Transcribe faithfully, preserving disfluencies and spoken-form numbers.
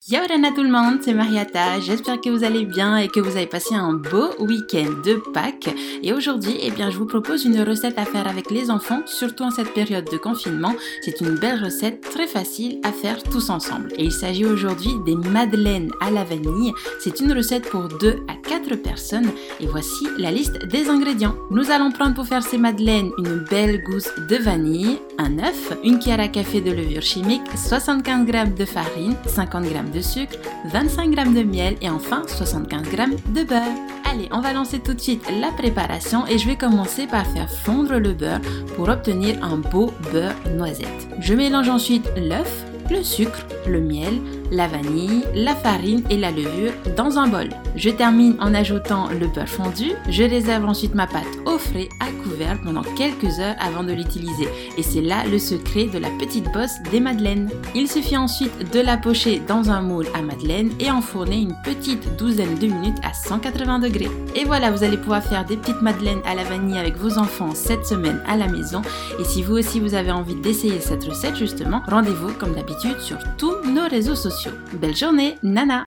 Yaorana tout le monde, c'est Mariata, j'espère que vous allez bien et que vous avez passé un beau week-end de Pâques. Et aujourd'hui, eh bien, je vous propose une recette à faire avec les enfants, surtout en cette période de confinement. C'est une belle recette très facile à faire tous ensemble. Et il s'agit aujourd'hui des madeleines à la vanille. C'est une recette pour deux à quatre personnes et voici la liste des ingrédients. Nous allons prendre pour faire ces madeleines une belle gousse de vanille, un œuf, une cuillère à café de levure chimique, soixante-quinze grammes de farine, cinquante grammes de sucre, vingt-cinq grammes de miel et enfin soixante-quinze grammes de beurre. Allez, on va lancer tout de suite la préparation et je vais commencer par faire fondre le beurre pour obtenir un beau beurre noisette. Je mélange ensuite l'œuf, le sucre, le miel, la vanille, la farine et la levure dans un bol. Je termine en ajoutant le beurre fondu. Je réserve ensuite ma pâte au frais à couvert pendant quelques heures avant de l'utiliser. Et c'est là le secret de la petite bosse des madeleines. Il suffit ensuite de la pocher dans un moule à madeleine et enfourner une petite douzaine de minutes à cent quatre-vingts degrés. Et voilà, vous allez pouvoir faire des petites madeleines à la vanille avec vos enfants cette semaine à la maison. Et si vous aussi vous avez envie d'essayer cette recette justement, rendez-vous comme d'habitude sur tous nos réseaux sociaux. Belle journée, Nana!